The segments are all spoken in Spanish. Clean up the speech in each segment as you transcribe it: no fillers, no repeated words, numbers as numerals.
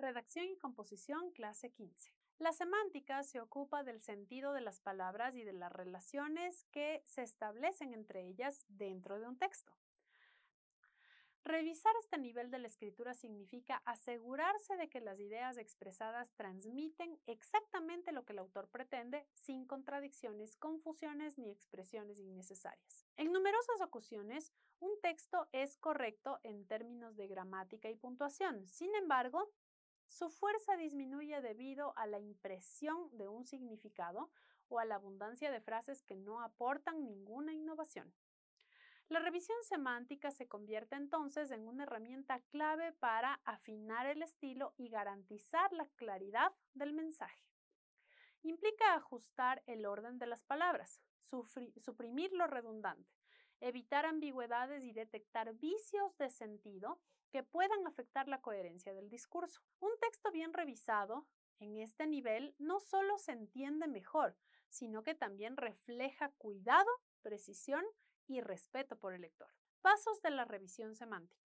Redacción y composición, clase 15. La semántica se ocupa del sentido de las palabras y de las relaciones que se establecen entre ellas dentro de un texto. Revisar este nivel de la escritura significa asegurarse de que las ideas expresadas transmiten exactamente lo que el autor pretende, sin contradicciones, confusiones ni expresiones innecesarias. En numerosas ocasiones, un texto es correcto en términos de gramática y puntuación. Sin embargo, su fuerza disminuye debido a la impresión de un significado o a la abundancia de frases que no aportan ninguna innovación. La revisión semántica se convierte entonces en una herramienta clave para afinar el estilo y garantizar la claridad del mensaje. Implica ajustar el orden de las palabras, suprimir lo redundante, evitar ambigüedades y detectar vicios de sentido que puedan afectar la coherencia del discurso. Un texto bien revisado en este nivel no solo se entiende mejor, sino que también refleja cuidado, precisión y respeto por el lector. Pasos de la revisión semántica.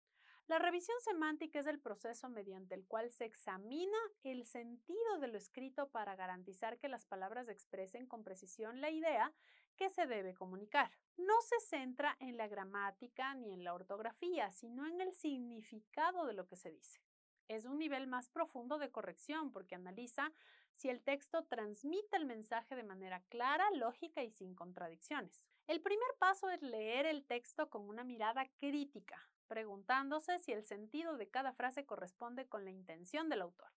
La revisión semántica es el proceso mediante el cual se examina el sentido de lo escrito para garantizar que las palabras expresen con precisión la idea que se debe comunicar. No se centra en la gramática ni en la ortografía, sino en el significado de lo que se dice. Es un nivel más profundo de corrección porque analiza si el texto transmite el mensaje de manera clara, lógica y sin contradicciones. El primer paso es leer el texto con una mirada crítica, preguntándose si el sentido de cada frase corresponde con la intención del autor.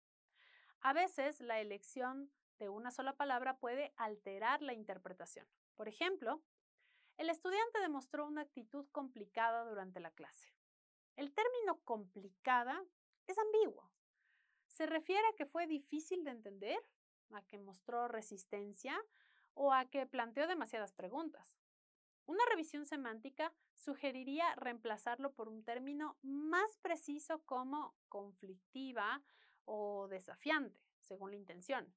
A veces, la elección de una sola palabra puede alterar la interpretación. Por ejemplo, el estudiante demostró una actitud complicada durante la clase. El término complicada es ambiguo. ¿Se refiere a que fue difícil de entender, a que mostró resistencia o a que planteó demasiadas preguntas? Una revisión semántica sugeriría reemplazarlo por un término más preciso como conflictiva o desafiante, según la intención.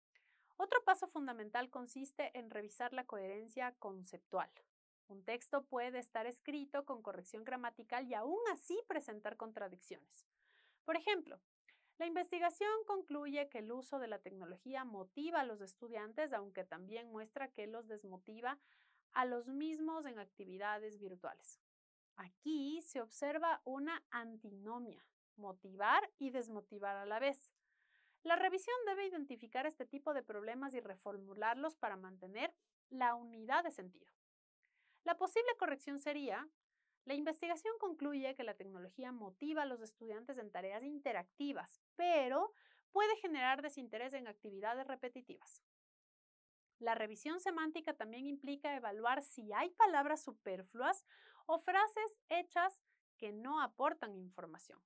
Otro paso fundamental consiste en revisar la coherencia conceptual. Un texto puede estar escrito con corrección gramatical y aún así presentar contradicciones. Por ejemplo, la investigación concluye que el uso de la tecnología motiva a los estudiantes, aunque también muestra que los desmotiva a los mismos en actividades virtuales. Aquí se observa una antinomia, motivar y desmotivar a la vez. La revisión debe identificar este tipo de problemas y reformularlos para mantener la unidad de sentido. La posible corrección sería: la investigación concluye que la tecnología motiva a los estudiantes en tareas interactivas, pero puede generar desinterés en actividades repetitivas. La revisión semántica también implica evaluar si hay palabras superfluas o frases hechas que no aportan información.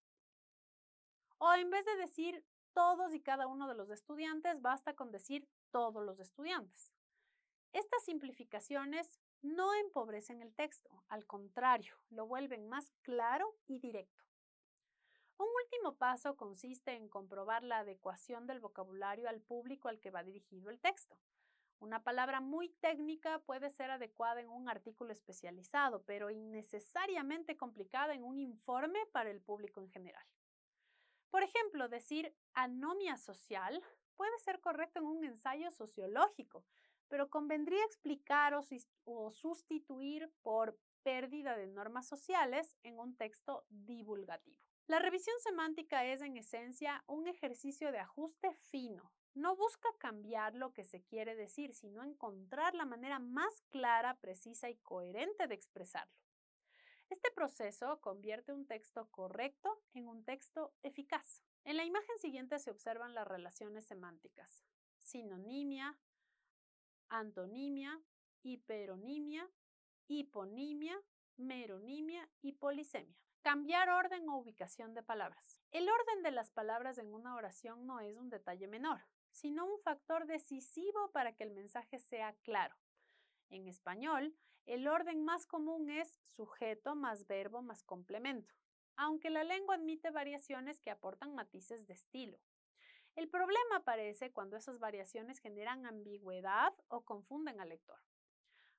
O en vez de decir todos y cada uno de los estudiantes, basta con decir todos los estudiantes. Estas simplificaciones no empobrecen el texto, al contrario, lo vuelven más claro y directo. Un último paso consiste en comprobar la adecuación del vocabulario al público al que va dirigido el texto. Una palabra muy técnica puede ser adecuada en un artículo especializado, pero innecesariamente complicada en un informe para el público en general. Por ejemplo, decir anomia social puede ser correcto en un ensayo sociológico, pero convendría explicar o sustituir por pérdida de normas sociales en un texto divulgativo. La revisión semántica es, en esencia, un ejercicio de ajuste fino. No busca cambiar lo que se quiere decir, sino encontrar la manera más clara, precisa y coherente de expresarlo. Este proceso convierte un texto correcto en un texto eficaz. En la imagen siguiente se observan las relaciones semánticas: sinonimia, antonimia, hiperonimia, hiponimia, meronimia y polisemia. Cambiar orden o ubicación de palabras. El orden de las palabras en una oración no es un detalle menor, sino un factor decisivo para que el mensaje sea claro. En español, el orden más común es sujeto más verbo más complemento, aunque la lengua admite variaciones que aportan matices de estilo. El problema aparece cuando esas variaciones generan ambigüedad o confunden al lector.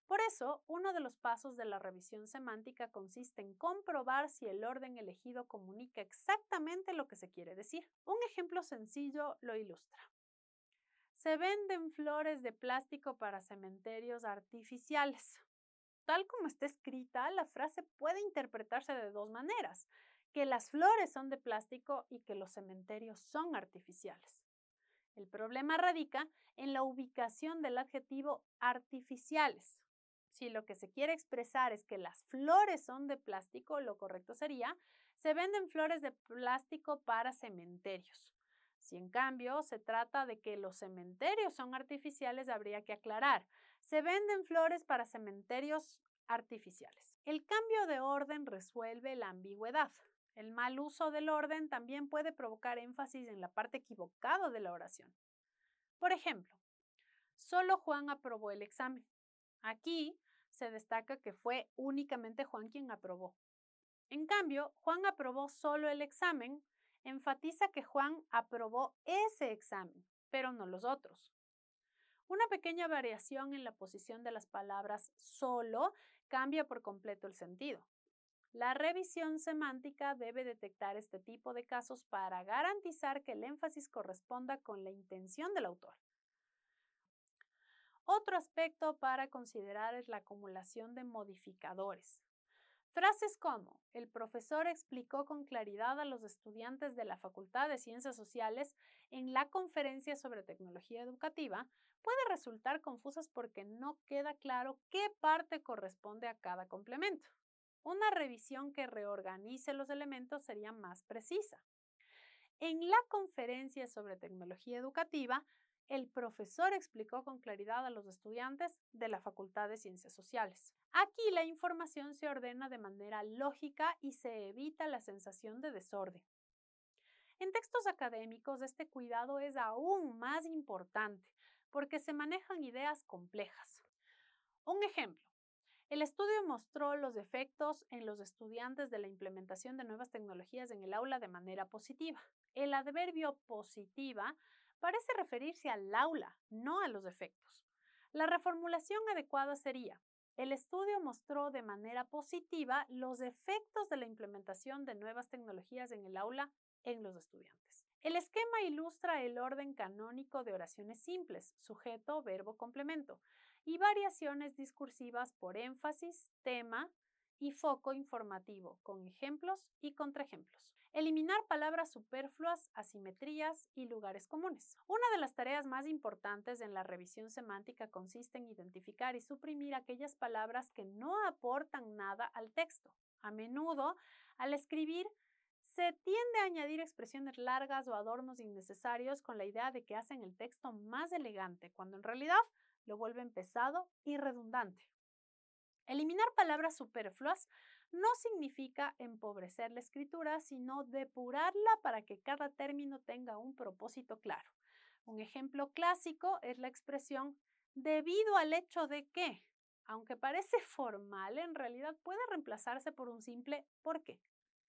Por eso, uno de los pasos de la revisión semántica consiste en comprobar si el orden elegido comunica exactamente lo que se quiere decir. Un ejemplo sencillo lo ilustra. Se venden flores de plástico para cementerios artificiales. Tal como está escrita, la frase puede interpretarse de dos maneras, que las flores son de plástico y que los cementerios son artificiales. El problema radica en la ubicación del adjetivo artificiales. Si lo que se quiere expresar es que las flores son de plástico, lo correcto sería, se venden flores de plástico para cementerios. Si en cambio se trata de que los cementerios son artificiales, habría que aclarar, se venden flores para cementerios artificiales. El cambio de orden resuelve la ambigüedad. El mal uso del orden también puede provocar énfasis en la parte equivocada de la oración. Por ejemplo, solo Juan aprobó el examen. Aquí se destaca que fue únicamente Juan quien aprobó. En cambio, Juan aprobó solo el examen, enfatiza que Juan aprobó ese examen, pero no los otros. Una pequeña variación en la posición de las palabras solo cambia por completo el sentido. La revisión semántica debe detectar este tipo de casos para garantizar que el énfasis corresponda con la intención del autor. Otro aspecto para considerar es la acumulación de modificadores. Frases como el profesor explicó con claridad a los estudiantes de la Facultad de Ciencias Sociales en la conferencia sobre tecnología educativa puede resultar confusas porque no queda claro qué parte corresponde a cada complemento. Una revisión que reorganice los elementos sería más precisa. En la conferencia sobre tecnología educativa, el profesor explicó con claridad a los estudiantes de la Facultad de Ciencias Sociales. Aquí la información se ordena de manera lógica y se evita la sensación de desorden. En textos académicos, este cuidado es aún más importante porque se manejan ideas complejas. Un ejemplo. El estudio mostró los efectos en los estudiantes de la implementación de nuevas tecnologías en el aula de manera positiva. El adverbio positiva parece referirse al aula, no a los efectos. La reformulación adecuada sería: el estudio mostró de manera positiva los efectos de la implementación de nuevas tecnologías en el aula en los estudiantes. El esquema ilustra el orden canónico de oraciones simples, sujeto, verbo, complemento, y variaciones discursivas por énfasis, tema y foco informativo, con ejemplos y contraejemplos. Eliminar palabras superfluas, asimetrías y lugares comunes. Una de las tareas más importantes en la revisión semántica consiste en identificar y suprimir aquellas palabras que no aportan nada al texto. A menudo, al escribir, se tiende a añadir expresiones largas o adornos innecesarios con la idea de que hacen el texto más elegante, cuando en realidad lo vuelven pesado y redundante. Eliminar palabras superfluas no significa empobrecer la escritura, sino depurarla para que cada término tenga un propósito claro. Un ejemplo clásico es la expresión debido al hecho de que, aunque parece formal, en realidad puede reemplazarse por un simple ¿por qué?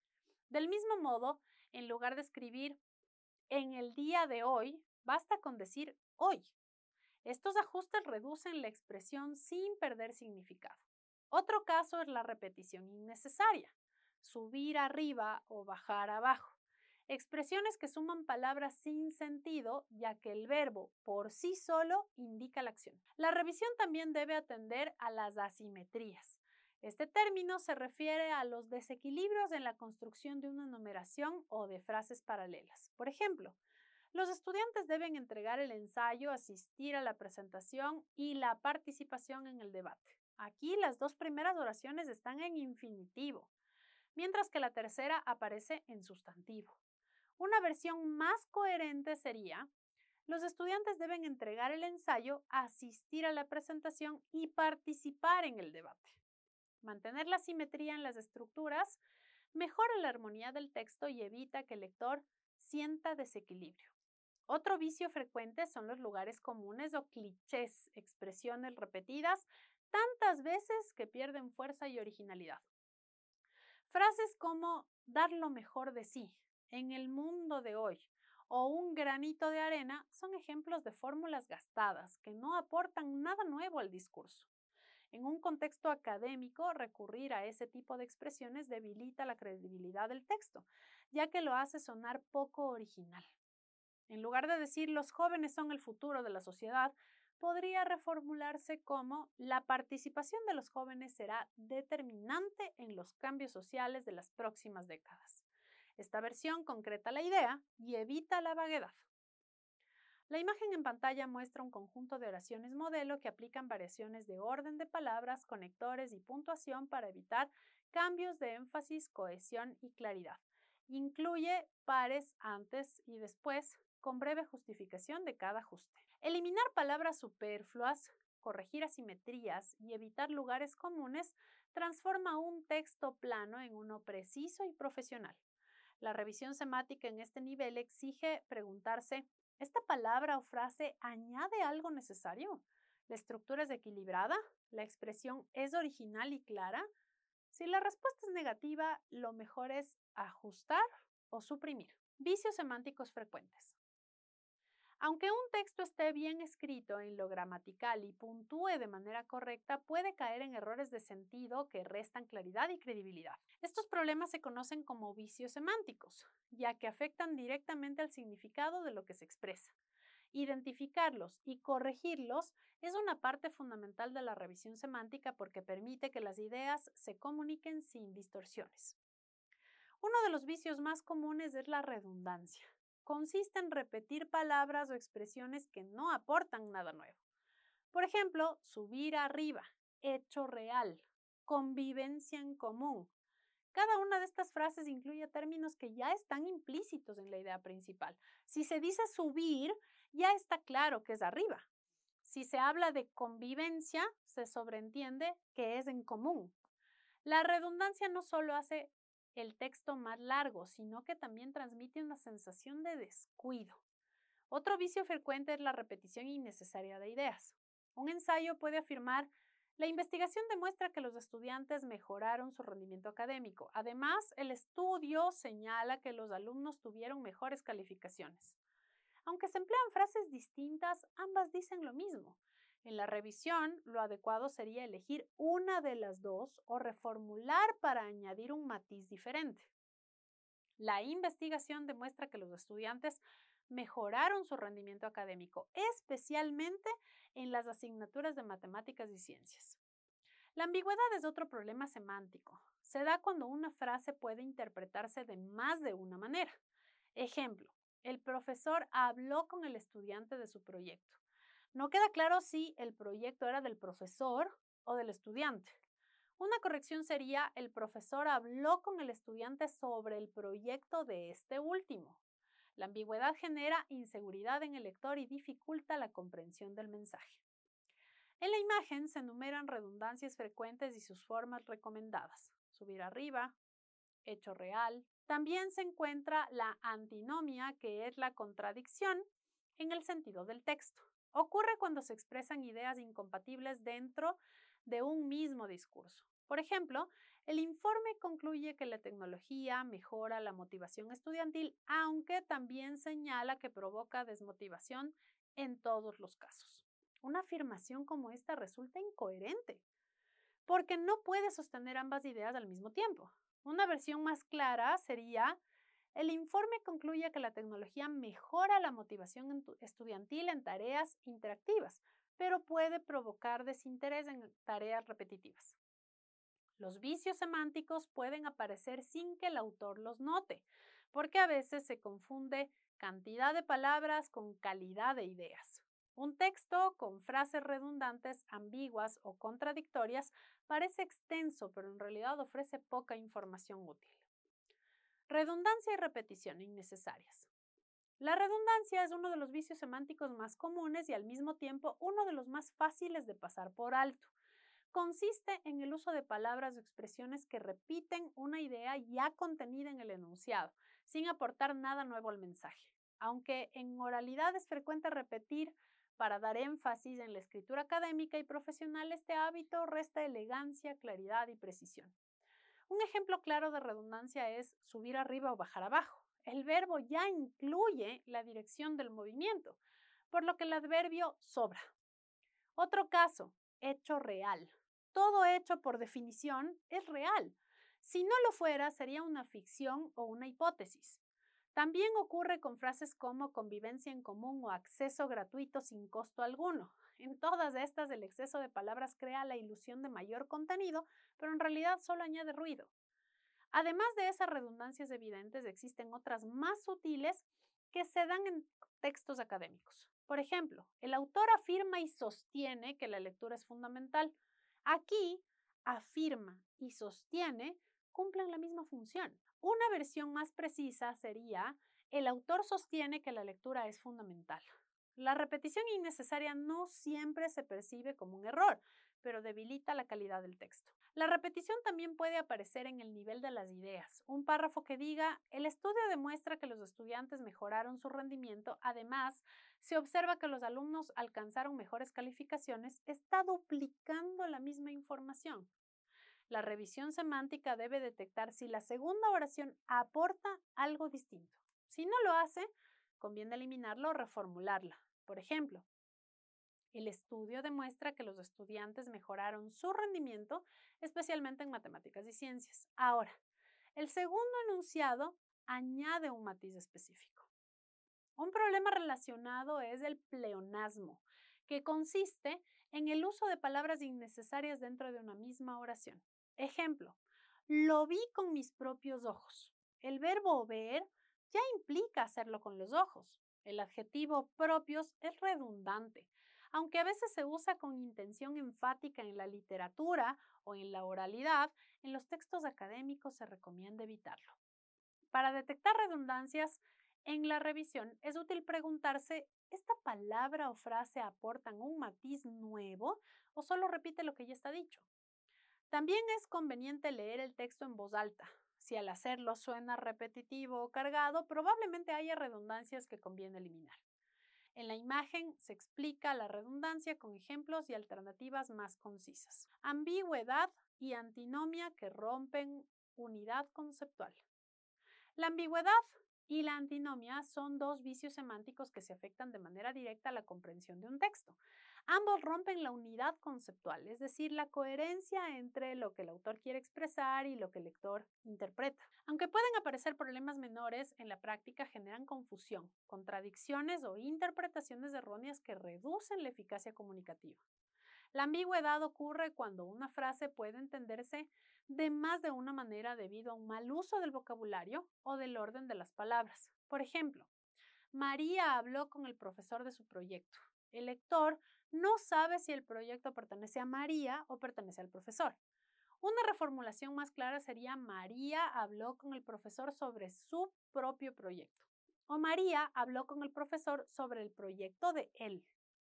Del mismo modo, en lugar de escribir en el día de hoy, basta con decir hoy. Estos ajustes reducen la expresión sin perder significado. Otro caso es la repetición innecesaria, subir arriba o bajar abajo. Expresiones que suman palabras sin sentido, ya que el verbo por sí solo indica la acción. La revisión también debe atender a las asimetrías. Este término se refiere a los desequilibrios en la construcción de una numeración o de frases paralelas. Por ejemplo, los estudiantes deben entregar el ensayo, asistir a la presentación y la participación en el debate. Aquí las dos primeras oraciones están en infinitivo, mientras que la tercera aparece en sustantivo. Una versión más coherente sería: los estudiantes deben entregar el ensayo, asistir a la presentación y participar en el debate. Mantener la simetría en las estructuras mejora la armonía del texto y evita que el lector sienta desequilibrio. Otro vicio frecuente son los lugares comunes o clichés, expresiones repetidas tantas veces que pierden fuerza y originalidad. Frases como dar lo mejor de sí, en el mundo de hoy, o un granito de arena son ejemplos de fórmulas gastadas que no aportan nada nuevo al discurso. En un contexto académico, recurrir a ese tipo de expresiones debilita la credibilidad del texto, ya que lo hace sonar poco original. En lugar de decir los jóvenes son el futuro de la sociedad, podría reformularse como la participación de los jóvenes será determinante en los cambios sociales de las próximas décadas. Esta versión concreta la idea y evita la vaguedad. La imagen en pantalla muestra un conjunto de oraciones modelo que aplican variaciones de orden de palabras, conectores y puntuación para evitar cambios de énfasis, cohesión y claridad. Incluye pares antes y después, con breve justificación de cada ajuste. Eliminar palabras superfluas, corregir asimetrías y evitar lugares comunes transforma un texto plano en uno preciso y profesional. La revisión semántica en este nivel exige preguntarse: ¿esta palabra o frase añade algo necesario? ¿La estructura es equilibrada? ¿La expresión es original y clara? Si la respuesta es negativa, lo mejor es ajustar o suprimir. Vicios semánticos frecuentes. Aunque un texto esté bien escrito en lo gramatical y puntúe de manera correcta, puede caer en errores de sentido que restan claridad y credibilidad. Estos problemas se conocen como vicios semánticos, ya que afectan directamente al significado de lo que se expresa. Identificarlos y corregirlos es una parte fundamental de la revisión semántica porque permite que las ideas se comuniquen sin distorsiones. Uno de los vicios más comunes es la redundancia. Consiste en repetir palabras o expresiones que no aportan nada nuevo. Por ejemplo, subir arriba, hecho real, convivencia en común. Cada una de estas frases incluye términos que ya están implícitos en la idea principal. Si se dice subir, ya está claro que es arriba. Si se habla de convivencia, se sobreentiende que es en común. La redundancia no solo hace el texto más largo, sino que también transmite una sensación de descuido. Otro vicio frecuente es la repetición innecesaria de ideas. Un ensayo puede afirmar: la investigación demuestra que los estudiantes mejoraron su rendimiento académico. Además, el estudio señala que los alumnos tuvieron mejores calificaciones. Aunque se emplean frases distintas, ambas dicen lo mismo. En la revisión, lo adecuado sería elegir una de las dos o reformular para añadir un matiz diferente. La investigación demuestra que los estudiantes mejoraron su rendimiento académico, especialmente en las asignaturas de matemáticas y ciencias. La ambigüedad es otro problema semántico. Se da cuando una frase puede interpretarse de más de una manera. Ejemplo: el profesor habló con el estudiante de su proyecto. No queda claro si el proyecto era del profesor o del estudiante. Una corrección sería: el profesor habló con el estudiante sobre el proyecto de este último. La ambigüedad genera inseguridad en el lector y dificulta la comprensión del mensaje. En la imagen se enumeran redundancias frecuentes y sus formas recomendadas: subir arriba, hecho real. También se encuentra la antinomia, que es la contradicción en el sentido del texto. Ocurre cuando se expresan ideas incompatibles dentro de un mismo discurso. Por ejemplo, el informe concluye que la tecnología mejora la motivación estudiantil, aunque también señala que provoca desmotivación en todos los casos. Una afirmación como esta resulta incoherente, porque no puede sostener ambas ideas al mismo tiempo. Una versión más clara sería: el informe concluye que la tecnología mejora la motivación estudiantil en tareas interactivas, pero puede provocar desinterés en tareas repetitivas. Los vicios semánticos pueden aparecer sin que el autor los note, porque a veces se confunde cantidad de palabras con calidad de ideas. Un texto con frases redundantes, ambiguas o contradictorias parece extenso, pero en realidad ofrece poca información útil. Redundancia y repetición innecesarias. La redundancia es uno de los vicios semánticos más comunes y al mismo tiempo uno de los más fáciles de pasar por alto. Consiste en el uso de palabras o expresiones que repiten una idea ya contenida en el enunciado, sin aportar nada nuevo al mensaje. Aunque en oralidad es frecuente repetir para dar énfasis en la escritura académica y profesional, este hábito resta elegancia, claridad y precisión. Un ejemplo claro de redundancia es subir arriba o bajar abajo. El verbo ya incluye la dirección del movimiento, por lo que el adverbio sobra. Otro caso: hecho real. todo hecho por definición es real. Si no lo fuera, sería una ficción o una hipótesis. También ocurre con frases como convivencia en común o acceso gratuito sin costo alguno. En todas estas, el exceso de palabras crea la ilusión de mayor contenido, pero en realidad solo añade ruido. Además de esas redundancias evidentes, existen otras más sutiles que se dan en textos académicos. Por ejemplo, el autor afirma y sostiene que la lectura es fundamental. Aquí, afirma y sostiene cumplen la misma función. Una versión más precisa sería, el autor sostiene que la lectura es fundamental. La repetición innecesaria no siempre se percibe como un error, pero debilita la calidad del texto. La repetición también puede aparecer en el nivel de las ideas. Un párrafo que diga, el estudio demuestra que los estudiantes mejoraron su rendimiento, además, se observa que los alumnos alcanzaron mejores calificaciones, está duplicando la misma información. La revisión semántica debe detectar si la segunda oración aporta algo distinto. Si no lo hace, conviene eliminarlo o reformularla. Por ejemplo, el estudio demuestra que los estudiantes mejoraron su rendimiento, especialmente en matemáticas y ciencias. Ahora, el segundo enunciado añade un matiz específico. Un problema relacionado es el pleonasmo, que consiste en el uso de palabras innecesarias dentro de una misma oración. Ejemplo, lo vi con mis propios ojos. El verbo ver ya implica hacerlo con los ojos. El adjetivo propios es redundante, aunque a veces se usa con intención enfática en la literatura o en la oralidad, en los textos académicos se recomienda evitarlo. Para detectar redundancias en la revisión es útil preguntarse, ¿esta palabra o frase aportan un matiz nuevo o solo repite lo que ya está dicho? También es conveniente leer el texto en voz alta. Si al hacerlo suena repetitivo o cargado, probablemente haya redundancias que conviene eliminar. En la imagen se explica la redundancia con ejemplos y alternativas más concisas. Ambigüedad y antinomia que rompen unidad conceptual. La ambigüedad y la antinomia son dos vicios semánticos que se afectan de manera directa a la comprensión de un texto. Ambos rompen la unidad conceptual, es decir, la coherencia entre lo que el autor quiere expresar y lo que el lector interpreta. Aunque pueden aparecer problemas menores, en la práctica generan confusión, contradicciones o interpretaciones erróneas que reducen la eficacia comunicativa. La ambigüedad ocurre cuando una frase puede entenderse de más de una manera debido a un mal uso del vocabulario o del orden de las palabras. Por ejemplo, María habló con el profesor de su proyecto. El lector no sabe si el proyecto pertenece a María o pertenece al profesor. Una reformulación más clara sería María habló con el profesor sobre su propio proyecto. O María habló con el profesor sobre el proyecto de él.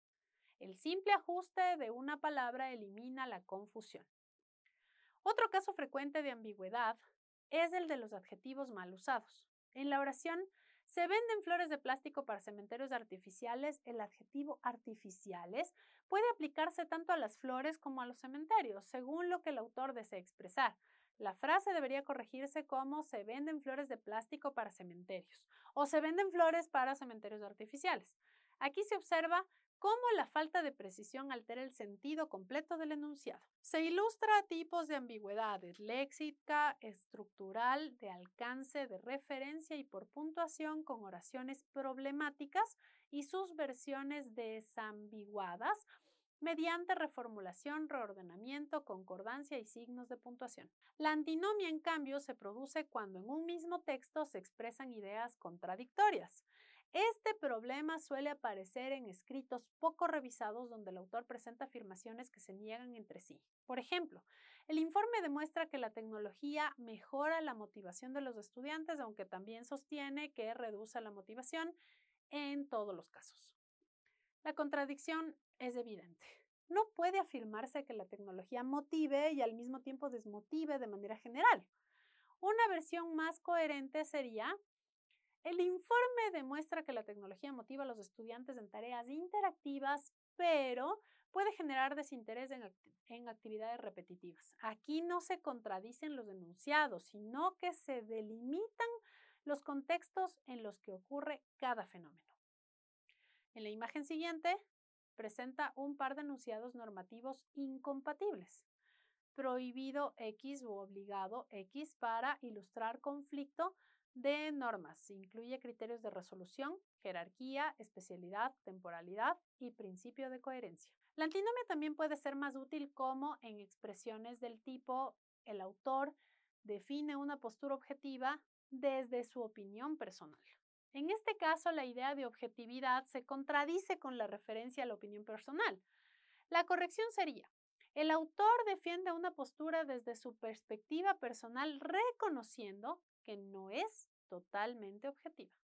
El simple ajuste de una palabra elimina la confusión. Otro caso frecuente de ambigüedad es el de los adjetivos mal usados. En la oración, se venden flores de plástico para cementerios artificiales. El adjetivo artificiales puede aplicarse tanto a las flores como a los cementerios, según lo que el autor desee expresar. La frase debería corregirse como se venden flores de plástico para cementerios o se venden flores para cementerios artificiales. Aquí se observa cómo la falta de precisión altera el sentido completo del enunciado. Se ilustra tipos de ambigüedades: léxica, estructural, de alcance, de referencia y por puntuación, con oraciones problemáticas y sus versiones desambiguadas mediante reformulación, reordenamiento, concordancia y signos de puntuación. La antinomia, en cambio, se produce cuando en un mismo texto se expresan ideas contradictorias. Este problema suele aparecer en escritos poco revisados donde el autor presenta afirmaciones que se niegan entre sí. Por ejemplo, el informe demuestra que la tecnología mejora la motivación de los estudiantes, aunque también sostiene que reduce la motivación en todos los casos. La contradicción es evidente. No puede afirmarse que la tecnología motive y al mismo tiempo desmotive de manera general. Una versión más coherente sería: el informe demuestra que la tecnología motiva a los estudiantes en tareas interactivas, pero puede generar desinterés en actividades repetitivas. Aquí no se contradicen los enunciados, sino que se delimitan los contextos en los que ocurre cada fenómeno. En la imagen siguiente presenta un par de enunciados normativos incompatibles. prohibido X u obligado X para ilustrar conflicto de normas. Incluye criterios de resolución, jerarquía, especialidad, temporalidad y principio de coherencia. La antinomia también puede ser más útil como en expresiones del tipo el autor define una postura objetiva desde su opinión personal. En este caso, la idea de objetividad se contradice con la referencia a la opinión personal. La corrección sería: el autor defiende una postura desde su perspectiva personal, reconociendo que no es totalmente objetiva.